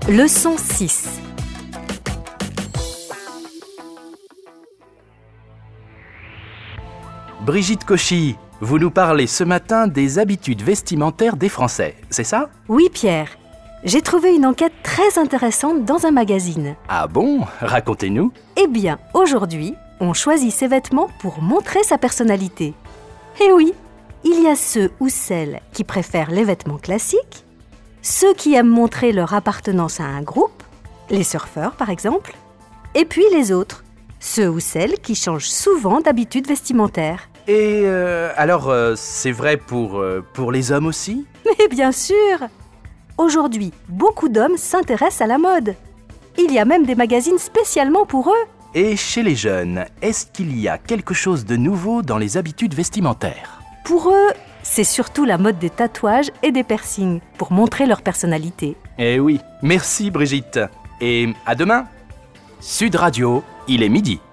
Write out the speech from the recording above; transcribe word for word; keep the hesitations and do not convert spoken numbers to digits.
Leçon six. Brigitte Cauchy, vous nous parlez ce matin des habitudes vestimentaires des Français, c'est ça? Oui, Pierre. J'ai trouvé une enquête très intéressante dans un magazine. Ah bon? Racontez-nous. Eh bien, aujourd'hui, on choisit ses vêtements pour montrer sa personnalité. Eh oui, il y a ceux ou celles qui préfèrent les vêtements classiques, ceux qui aiment montrer leur appartenance à un groupe, les surfeurs par exemple, et puis les autres, ceux ou celles qui changent souvent d'habitude vestimentaire. Et euh, alors, euh, c'est vrai pour, euh, pour les hommes aussi? Mais bien sûr! Aujourd'hui, beaucoup d'hommes s'intéressent à la mode. Il y a même des magazines spécialement pour eux. Et chez les jeunes, est-ce qu'il y a quelque chose de nouveau dans les habitudes vestimentaires? Pour eux, c'est surtout la mode des tatouages et des piercings pour montrer leur personnalité. Eh oui, merci Brigitte. Et à demain. Sud Radio, il est midi.